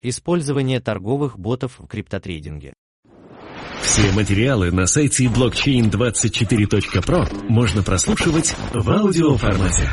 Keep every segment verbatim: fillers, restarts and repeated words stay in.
Использование торговых ботов в криптотрейдинге. Все материалы на сайте блокчейн двадцать четыре точка про можно прослушивать в аудиоформате.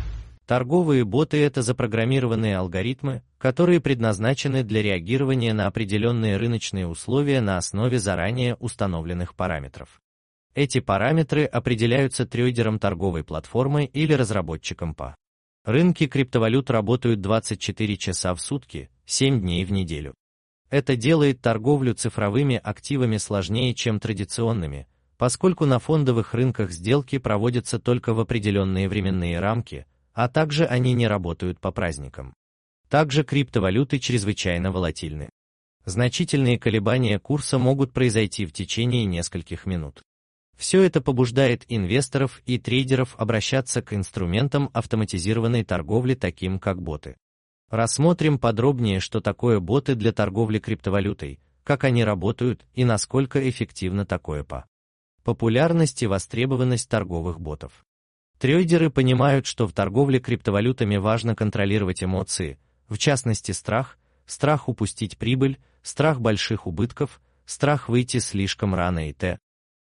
Торговые боты — это запрограммированные алгоритмы, которые предназначены для реагирования на определенные рыночные условия на основе заранее установленных параметров. Эти параметры определяются трейдером торговой платформы или разработчиком пэ а. Рынки криптовалют работают двадцать четыре часа в сутки, семь дней в неделю. Это делает торговлю цифровыми активами сложнее, чем традиционными, поскольку на фондовых рынках сделки проводятся только в определенные временные рамки, а также они не работают по праздникам. Также криптовалюты чрезвычайно волатильны. Значительные колебания курса могут произойти в течение нескольких минут. Все это побуждает инвесторов и трейдеров обращаться к инструментам автоматизированной торговли, таким как боты. Рассмотрим подробнее, что такое боты для торговли криптовалютой, как они работают и насколько эффективно такое пэ а. Популярность и востребованность торговых ботов. Трейдеры понимают, что в торговле криптовалютами важно контролировать эмоции, в частности страх, страх упустить прибыль, страх больших убытков, страх выйти слишком рано и т.д.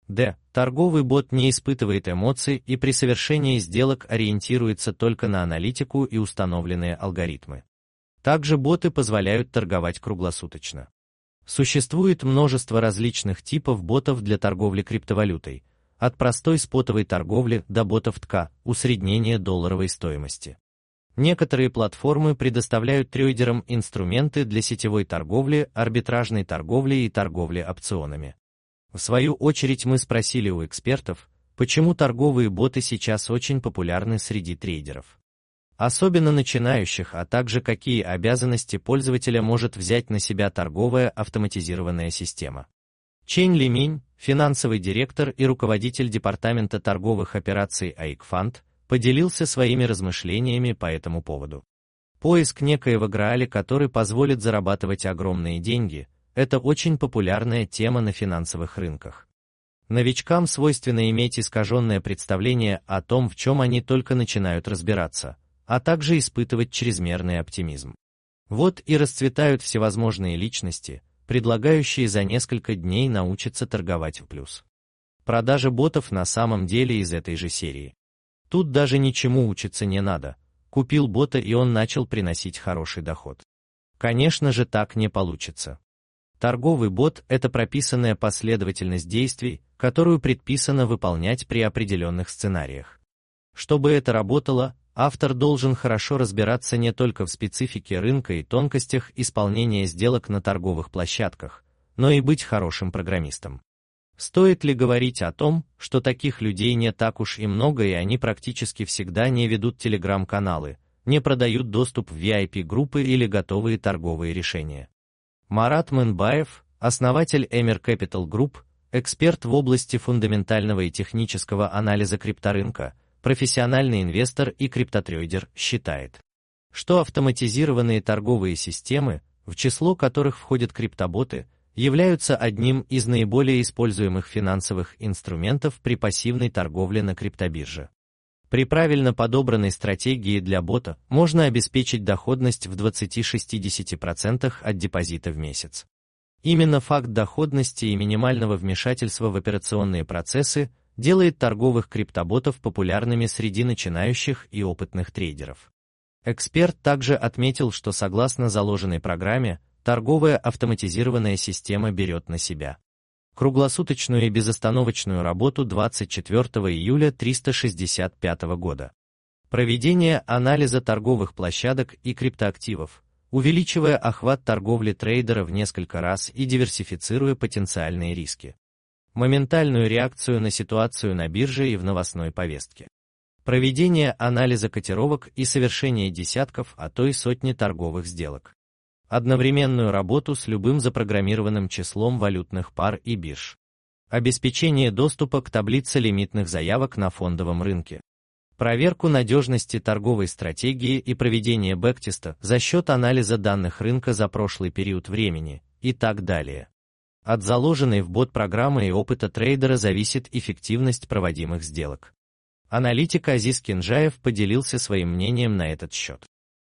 Торговый бот не испытывает эмоций и при совершении сделок ориентируется только на аналитику и установленные алгоритмы. Также боты позволяют торговать круглосуточно. Существует множество различных типов ботов для торговли криптовалютой, от простой спотовой торговли до ботов тэ ка, усреднения долларовой стоимости. Некоторые платформы предоставляют трейдерам инструменты для сетевой торговли, арбитражной торговли и торговли опционами. В свою очередь мы спросили у экспертов, почему торговые боты сейчас очень популярны среди трейдеров. Особенно начинающих, а также какие обязанности пользователя может взять на себя торговая автоматизированная система. Чэнь Лиминь, финансовый директор и руководитель департамента торговых операций Aikfund, поделился своими размышлениями по этому поводу. Поиск некоего грааля, который позволит зарабатывать огромные деньги, это очень популярная тема на финансовых рынках. Новичкам свойственно иметь искаженное представление о том, в чем они только начинают разбираться, а также испытывать чрезмерный оптимизм. Вот и расцветают всевозможные личности, предлагающие за несколько дней научиться торговать в плюс. Продажа ботов на самом деле из этой же серии. Тут даже ничему учиться не надо. Купил бота, и он начал приносить хороший доход. Конечно же, так не получится. Торговый бот — это прописанная последовательность действий, которую предписано выполнять при определенных сценариях. Чтобы это работало, автор должен хорошо разбираться не только в специфике рынка и тонкостях исполнения сделок на торговых площадках, но и быть хорошим программистом. Стоит ли говорить о том, что таких людей не так уж и много, и они практически всегда не ведут телеграм-каналы, не продают доступ в ви ай пи-группы или готовые торговые решения? Марат Мынбаев, основатель Эмир Capital Group, эксперт в области фундаментального и технического анализа крипторынка, профессиональный инвестор и криптотрейдер, считает, что автоматизированные торговые системы, в число которых входят криптоботы, являются одним из наиболее используемых финансовых инструментов при пассивной торговле на криптобирже. При правильно подобранной стратегии для бота можно обеспечить доходность в двадцати-шестидесяти процентах от депозита в месяц. Именно факт доходности и минимального вмешательства в операционные процессы делает торговых криптоботов популярными среди начинающих и опытных трейдеров. Эксперт также отметил, что согласно заложенной программе, торговая автоматизированная система берет на себя круглосуточную и безостановочную работу двадцать четвёртого июля триста шестьдесят пятого года. Проведение анализа торговых площадок и криптоактивов, увеличивая охват торговли трейдера в несколько раз и диверсифицируя потенциальные риски. Моментальную реакцию на ситуацию на бирже и в новостной повестке. Проведение анализа котировок и совершение десятков, а то и сотни торговых сделок. Одновременную работу с любым запрограммированным числом валютных пар и бирж. Обеспечение доступа к таблице лимитных заявок на фондовом рынке. Проверку надежности торговой стратегии и проведение бэктеста за счет анализа данных рынка за прошлый период времени и так далее. От заложенной в бот программы и опыта трейдера зависит эффективность проводимых сделок. Аналитик Азиз Кинжаев поделился своим мнением на этот счет.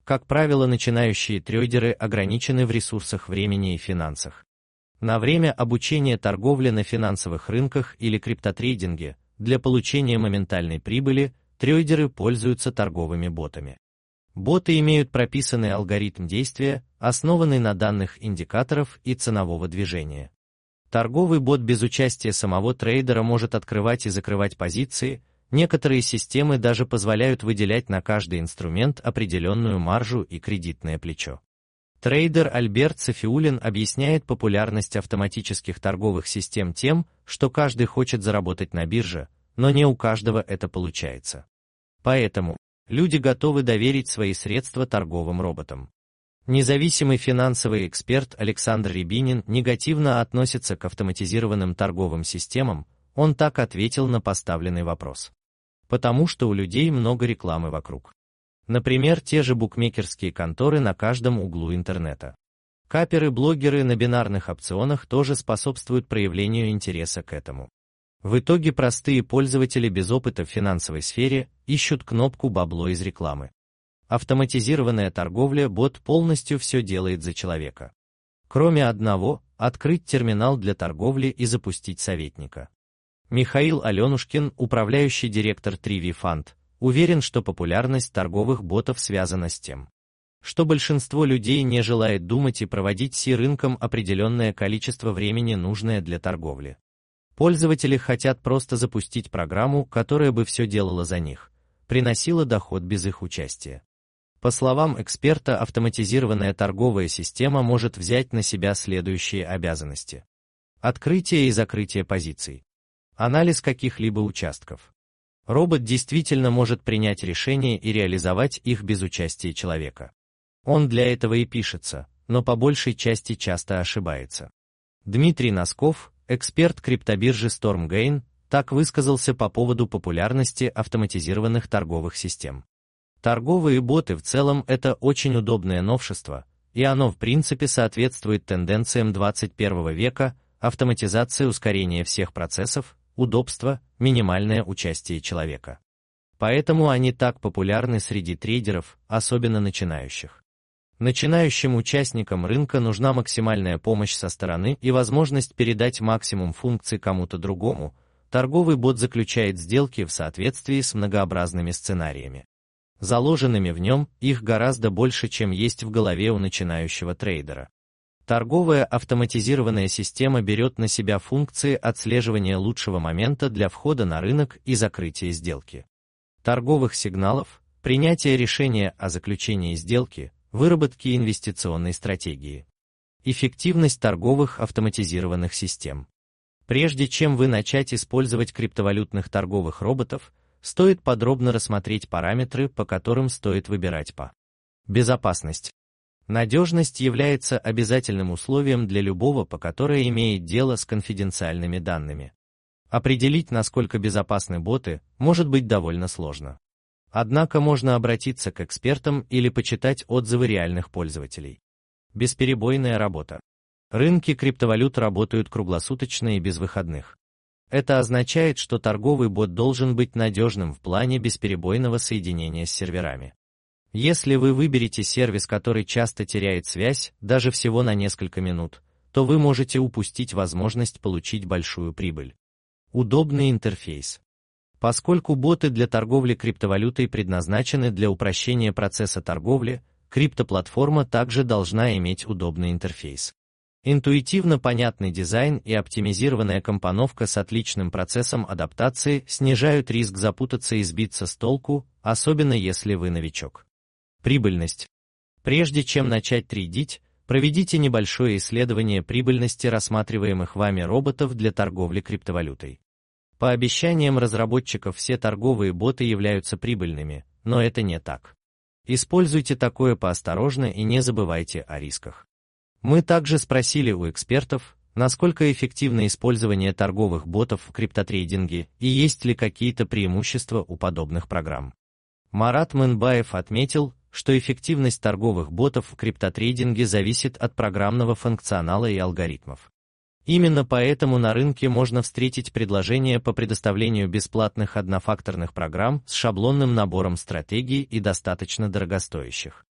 Как правило, начинающие трейдеры ограничены в ресурсах времени и финансах. На время обучения торговли на финансовых рынках или криптотрейдинге для получения моментальной прибыли трейдеры пользуются торговыми ботами. Боты имеют прописанный алгоритм действия, основанный на данных индикаторов и ценового движения. Торговый бот без участия самого трейдера может открывать и закрывать позиции, некоторые системы даже позволяют выделять на каждый инструмент определенную маржу и кредитное плечо. Трейдер Альберт Сафиуллин объясняет популярность автоматических торговых систем тем, что каждый хочет заработать на бирже, но не у каждого это получается. Поэтому люди готовы доверить свои средства торговым роботам. Независимый финансовый эксперт Александр Рябинин негативно относится к автоматизированным торговым системам, он так ответил на поставленный вопрос. Потому что у людей много рекламы вокруг. Например, те же букмекерские конторы на каждом углу интернета. Каперы-блогеры на бинарных опционах тоже способствуют проявлению интереса к этому. В итоге простые пользователи без опыта в финансовой сфере ищут кнопку «бабло» из рекламы. Автоматизированная торговля бот полностью все делает за человека. Кроме одного – открыть терминал для торговли и запустить советника. Михаил Аленушкин, управляющий директор три ви Fund, уверен, что популярность торговых ботов связана с тем, что большинство людей не желает думать и проводить с рынком определенное количество времени, нужное для торговли. Пользователи хотят просто запустить программу, которая бы все делала за них, приносила доход без их участия. По словам эксперта, автоматизированная торговая система может взять на себя следующие обязанности: открытие и закрытие позиций, анализ каких-либо участков. Робот действительно может принять решения и реализовать их без участия человека. Он для этого и пишется, но по большей части часто ошибается. Дмитрий Носков, эксперт криптобиржи StormGain, так высказался по поводу популярности автоматизированных торговых систем. Торговые боты в целом это очень удобное новшество, и оно в принципе соответствует тенденциям двадцать первого века, автоматизация, ускорение всех процессов, удобство, минимальное участие человека. Поэтому они так популярны среди трейдеров, особенно начинающих. Начинающим участникам рынка нужна максимальная помощь со стороны и возможность передать максимум функций кому-то другому. Торговый бот заключает сделки в соответствии с многообразными сценариями. Заложенными в нем, их гораздо больше, чем есть в голове у начинающего трейдера. Торговая автоматизированная система берет на себя функции отслеживания лучшего момента для входа на рынок и закрытия сделки, торговых сигналов, принятия решения о заключении сделки, выработки инвестиционной стратегии. Эффективность торговых автоматизированных систем. Прежде чем вы начать использовать криптовалютных торговых роботов, стоит подробно рассмотреть параметры, по которым стоит выбирать по. Безопасность. Надежность является обязательным условием для любого, по которое имеет дело с конфиденциальными данными. Определить, насколько безопасны боты, может быть довольно сложно. Однако можно обратиться к экспертам или почитать отзывы реальных пользователей. Бесперебойная работа. Рынки криптовалют работают круглосуточно и без выходных. Это означает, что торговый бот должен быть надежным в плане бесперебойного соединения с серверами. Если вы выберете сервис, который часто теряет связь, даже всего на несколько минут, то вы можете упустить возможность получить большую прибыль. Удобный интерфейс. Поскольку боты для торговли криптовалютой предназначены для упрощения процесса торговли, криптоплатформа также должна иметь удобный интерфейс. Интуитивно понятный дизайн и оптимизированная компоновка с отличным процессом адаптации снижают риск запутаться и сбиться с толку, особенно если вы новичок. Прибыльность. Прежде чем начать трейдить, проведите небольшое исследование прибыльности рассматриваемых вами роботов для торговли криптовалютой. По обещаниям разработчиков все торговые боты являются прибыльными, но это не так. Используйте такое поосторожно и не забывайте о рисках. Мы также спросили у экспертов, насколько эффективно использование торговых ботов в криптотрейдинге и есть ли какие-то преимущества у подобных программ. Марат Мынбаев отметил, что эффективность торговых ботов в криптотрейдинге зависит от программного функционала и алгоритмов. Именно поэтому на рынке можно встретить предложения по предоставлению бесплатных однофакторных программ с шаблонным набором стратегий и достаточно дорогостоящих.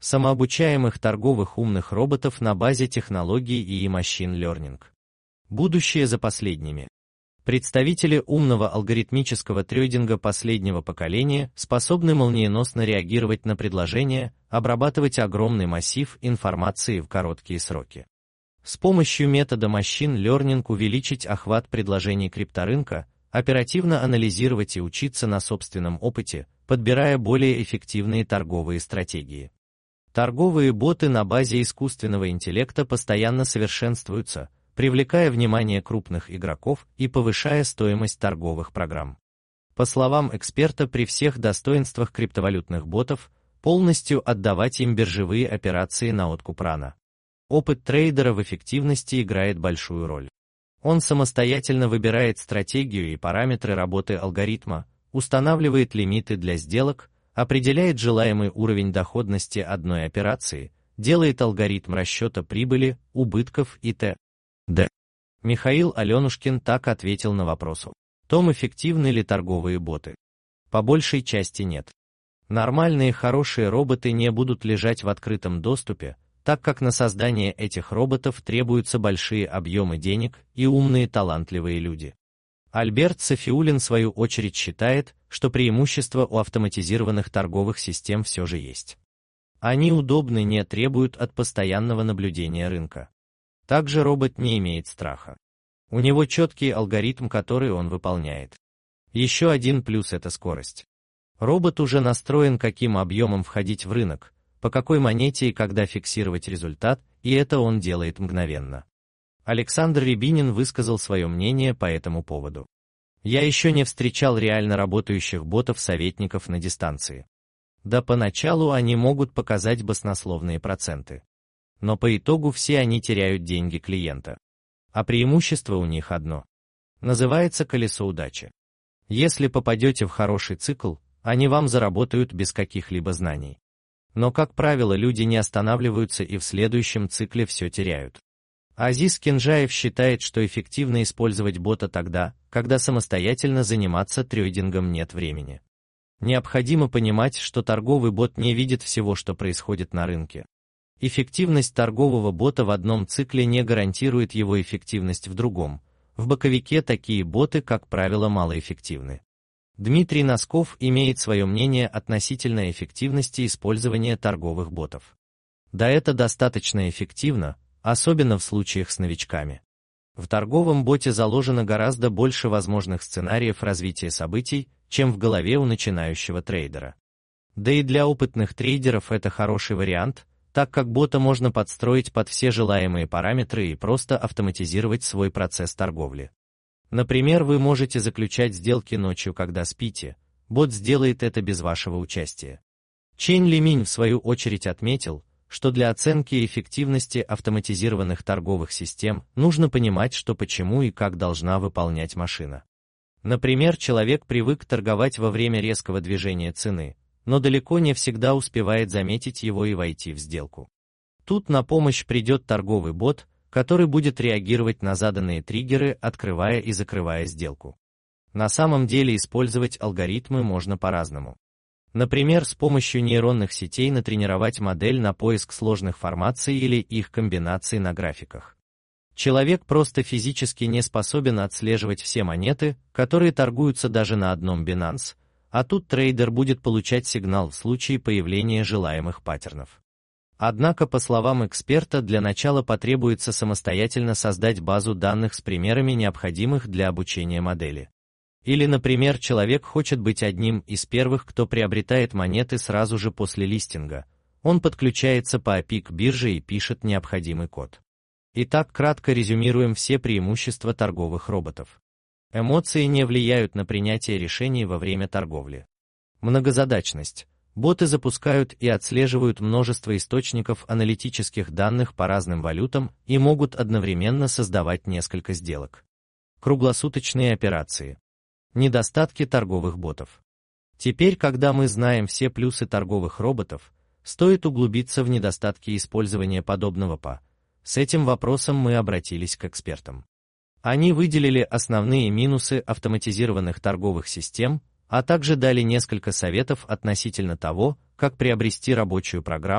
самообучаемых торговых умных роботов на базе технологий и Machine Learning. Будущее за последними. Представители умного алгоритмического трейдинга последнего поколения способны молниеносно реагировать на предложения, обрабатывать огромный массив информации в короткие сроки. С помощью метода Machine Learning увеличить охват предложений крипторынка, оперативно анализировать и учиться на собственном опыте, подбирая более эффективные торговые стратегии. Торговые боты на базе искусственного интеллекта постоянно совершенствуются, привлекая внимание крупных игроков и повышая стоимость торговых программ. По словам эксперта, при всех достоинствах криптовалютных ботов, полностью отдавать им биржевые операции на откуп рано. Опыт трейдера в эффективности играет большую роль. Он самостоятельно выбирает стратегию и параметры работы алгоритма, устанавливает лимиты для сделок, определяет желаемый уровень доходности одной операции, делает алгоритм расчета прибыли, убытков и т.д. Д. Михаил Аленушкин так ответил на вопрос: том, эффективны ли торговые боты? По большей части нет. Нормальные хорошие роботы не будут лежать в открытом доступе, так как на создание этих роботов требуются большие объемы денег и умные талантливые люди. Альберт Сафиуллин в свою очередь считает, что преимущество у автоматизированных торговых систем все же есть. Они удобны, не требуют от постоянного наблюдения рынка. Также робот не имеет страха. У него четкий алгоритм, который он выполняет. Еще один плюс — это скорость. Робот уже настроен, каким объемом входить в рынок, по какой монете и когда фиксировать результат, и это он делает мгновенно. Александр Рябинин высказал свое мнение по этому поводу. Я еще не встречал реально работающих ботов-советников на дистанции. Да, поначалу они могут показать баснословные проценты. Но по итогу все они теряют деньги клиента. А преимущество у них одно. Называется колесо удачи. Если попадете в хороший цикл, они вам заработают без каких-либо знаний. Но, как правило, люди не останавливаются и в следующем цикле все теряют. Азиз Кенжаев считает, что эффективно использовать бота тогда, когда самостоятельно заниматься трейдингом нет времени. Необходимо понимать, что торговый бот не видит всего, что происходит на рынке. Эффективность торгового бота в одном цикле не гарантирует его эффективность в другом. В боковике такие боты, как правило, малоэффективны. Дмитрий Носков имеет свое мнение относительно эффективности использования торговых ботов. Да, это достаточно эффективно, особенно в случаях с новичками. В торговом боте заложено гораздо больше возможных сценариев развития событий, чем в голове у начинающего трейдера. Да и для опытных трейдеров это хороший вариант, так как бота можно подстроить под все желаемые параметры и просто автоматизировать свой процесс торговли. Например, вы можете заключать сделки ночью, когда спите, бот сделает это без вашего участия. Чен Лиминь в свою очередь отметил, что для оценки эффективности автоматизированных торговых систем нужно понимать, что почему и как должна выполнять машина. Например, человек привык торговать во время резкого движения цены, но далеко не всегда успевает заметить его и войти в сделку. Тут на помощь придет торговый бот, который будет реагировать на заданные триггеры, открывая и закрывая сделку. На самом деле использовать алгоритмы можно по-разному. Например, с помощью нейронных сетей натренировать модель на поиск сложных формаций или их комбинаций на графиках. Человек просто физически не способен отслеживать все монеты, которые торгуются даже на одном Binance, а тут трейдер будет получать сигнал в случае появления желаемых паттернов. Однако, по словам эксперта, для начала потребуется самостоятельно создать базу данных с примерами, необходимых для обучения модели. Или, например, человек хочет быть одним из первых, кто приобретает монеты сразу же после листинга. Он подключается по эй пи ай к бирже и пишет необходимый код. Итак, кратко резюмируем все преимущества торговых роботов. Эмоции не влияют на принятие решений во время торговли. Многозадачность. Боты запускают и отслеживают множество источников аналитических данных по разным валютам и могут одновременно создавать несколько сделок. Круглосуточные операции. Недостатки торговых ботов. Теперь, когда мы знаем все плюсы торговых роботов, стоит углубиться в недостатки использования подобного ПА. С этим вопросом мы обратились к экспертам. Они выделили основные минусы автоматизированных торговых систем, а также дали несколько советов относительно того, как приобрести рабочую программу,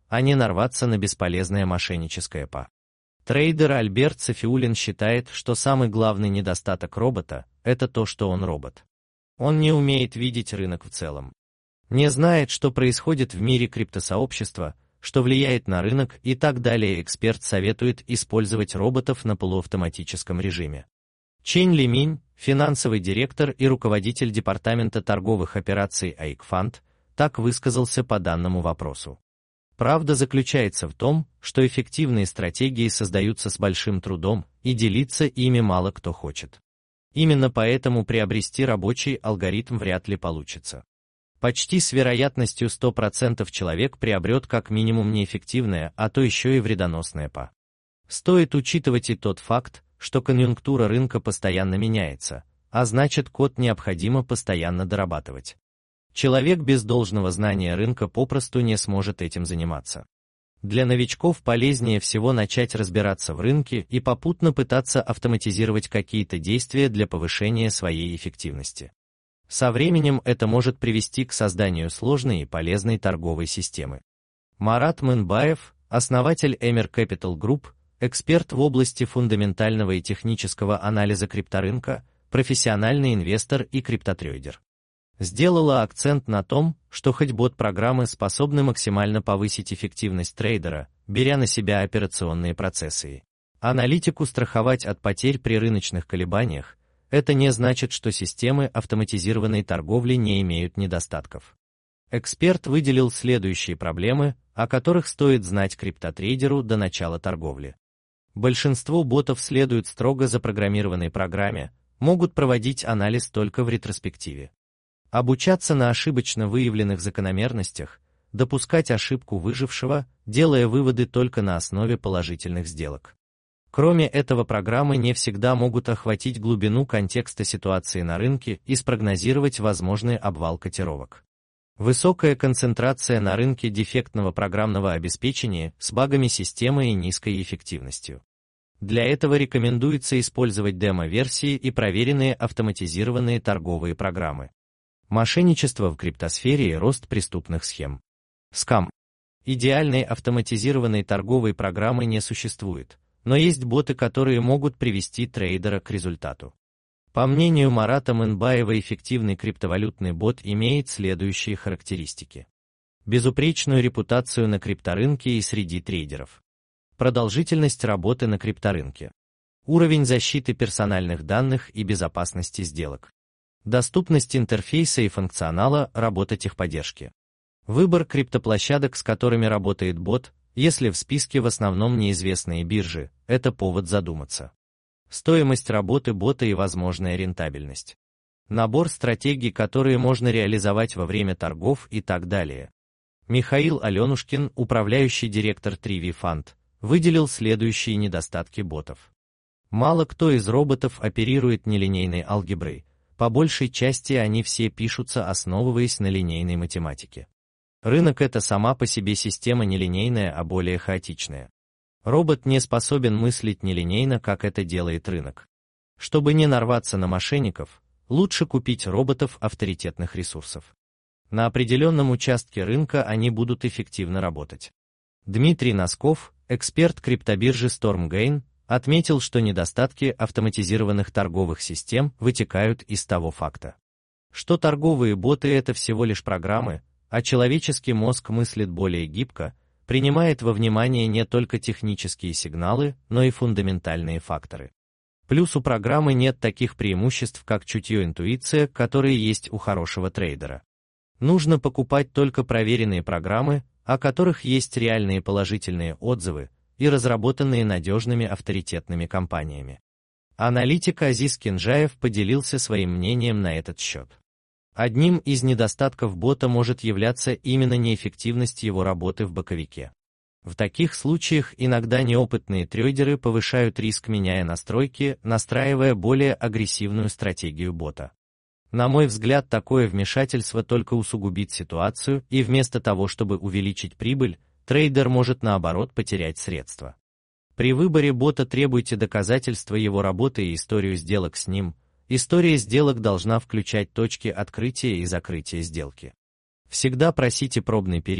а не нарваться на бесполезное мошенническое ПА. Трейдер Альберт Сафиуллин считает, что самый главный недостаток робота – это то, что он робот. Он не умеет видеть рынок в целом. Не знает, что происходит в мире криптосообщества, что влияет на рынок и так далее. Эксперт советует использовать роботов на полуавтоматическом режиме. Чэнь Лиминь, финансовый директор и руководитель департамента торговых операций эй ай си Fund, так высказался по данному вопросу. Правда заключается в том, что эффективные стратегии создаются с большим трудом, и делиться ими мало кто хочет. Именно поэтому приобрести рабочий алгоритм вряд ли получится. Почти с вероятностью сто процентов человек приобрет как минимум неэффективное, а то еще и вредоносное ПА. Стоит учитывать и тот факт, что конъюнктура рынка постоянно меняется, а значит, код необходимо постоянно дорабатывать. Человек без должного знания рынка попросту не сможет этим заниматься. Для новичков полезнее всего начать разбираться в рынке и попутно пытаться автоматизировать какие-то действия для повышения своей эффективности. Со временем это может привести к созданию сложной и полезной торговой системы. Марат Мынбаев, основатель Эмер Capital Group, эксперт в области фундаментального и технического анализа крипторынка, профессиональный инвестор и криптотрейдер, сделала акцент на том, что хоть бот-программы способны максимально повысить эффективность трейдера, беря на себя операционные процессы и аналитику страховать от потерь при рыночных колебаниях, это не значит, что системы автоматизированной торговли не имеют недостатков. Эксперт выделил следующие проблемы, о которых стоит знать криптотрейдеру до начала торговли. Большинство ботов следуют строго запрограммированной программе, могут проводить анализ только в ретроспективе. Обучаться на ошибочно выявленных закономерностях, допускать ошибку выжившего, делая выводы только на основе положительных сделок. Кроме этого, программы не всегда могут охватить глубину контекста ситуации на рынке и спрогнозировать возможный обвал котировок. Высокая концентрация на рынке дефектного программного обеспечения с багами системы и низкой эффективностью. Для этого рекомендуется использовать демо-версии и проверенные автоматизированные торговые программы. Мошенничество в криптосфере и рост преступных схем. Скам. Идеальной автоматизированной торговой программы не существует, но есть боты, которые могут привести трейдера к результату. По мнению Марата Мынбаева, эффективный криптовалютный бот имеет следующие характеристики. Безупречную репутацию на крипторынке и среди трейдеров. Продолжительность работы на крипторынке. Уровень защиты персональных данных и безопасности сделок. Доступность интерфейса и функционала, работа техподдержки. Выбор криптоплощадок, с которыми работает бот, если в списке в основном неизвестные биржи, это повод задуматься. Стоимость работы бота и возможная рентабельность. Набор стратегий, которые можно реализовать во время торгов и так далее. Михаил Аленушкин, управляющий директор три ви Fund, выделил следующие недостатки ботов. Мало кто из роботов оперирует нелинейной алгеброй, по большей части они все пишутся, основываясь на линейной математике. Рынок — это сама по себе система нелинейная, а более хаотичная. Робот не способен мыслить нелинейно, как это делает рынок. Чтобы не нарваться на мошенников, лучше купить роботов авторитетных ресурсов. На определенном участке рынка они будут эффективно работать. Дмитрий Носков, эксперт криптобиржи StormGain, отметил, что недостатки автоматизированных торговых систем вытекают из того факта, что торговые боты — это всего лишь программы, а человеческий мозг мыслит более гибко, принимает во внимание не только технические сигналы, но и фундаментальные факторы. Плюс у программы нет таких преимуществ, как чутье, интуиция, которые есть у хорошего трейдера. Нужно покупать только проверенные программы, о которых есть реальные положительные отзывы и разработанные надежными авторитетными компаниями. Аналитик Азиз Кинжаев поделился своим мнением на этот счет. Одним из недостатков бота может являться именно неэффективность его работы в боковике. В таких случаях иногда неопытные трейдеры повышают риск, меняя настройки, настраивая более агрессивную стратегию бота. На мой взгляд, такое вмешательство только усугубит ситуацию, и вместо того, чтобы увеличить прибыль, трейдер может наоборот потерять средства. При выборе бота требуйте доказательства его работы и историю сделок с ним. История сделок должна включать точки открытия и закрытия сделки. Всегда просите пробный период,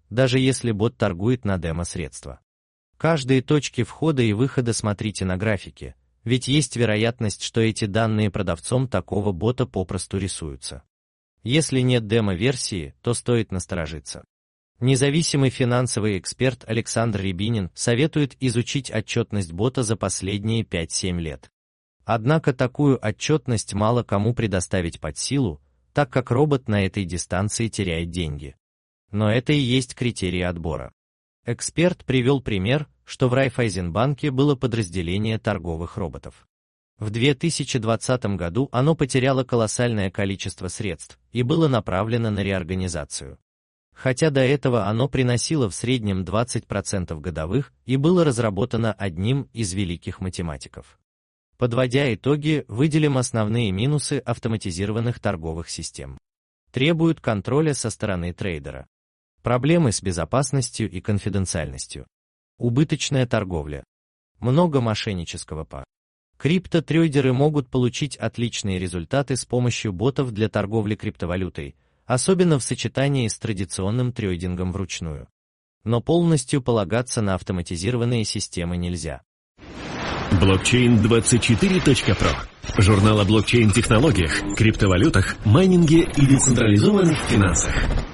даже если бот торгует на демо-средства. Каждые точки входа и выхода смотрите на графике, ведь есть вероятность, что эти данные продавцом такого бота попросту рисуются. Если нет демо-версии, то стоит насторожиться. Независимый финансовый эксперт Александр Рябинин советует изучить отчетность бота за последние пять-семь лет. Однако такую отчетность мало кому предоставить под силу, так как робот на этой дистанции теряет деньги. Но это и есть критерий отбора. Эксперт привел пример, что в Райффайзенбанке было подразделение торговых роботов. В две тысячи двадцатом году оно потеряло колоссальное количество средств и было направлено на реорганизацию. Хотя до этого оно приносило в среднем двадцать процентов годовых и было разработано одним из великих математиков. Подводя итоги, выделим основные минусы автоматизированных торговых систем. Требуют контроля со стороны трейдера. Проблемы с безопасностью и конфиденциальностью. Убыточная торговля. Много мошеннического по. Криптотрейдеры могут получить отличные результаты с помощью ботов для торговли криптовалютой, особенно в сочетании с традиционным трейдингом вручную. Но полностью полагаться на автоматизированные системы нельзя. блокчейн двадцать четыре точка про. Журнал о блокчейн-технологиях, криптовалютах, майнинге и децентрализованных финансах.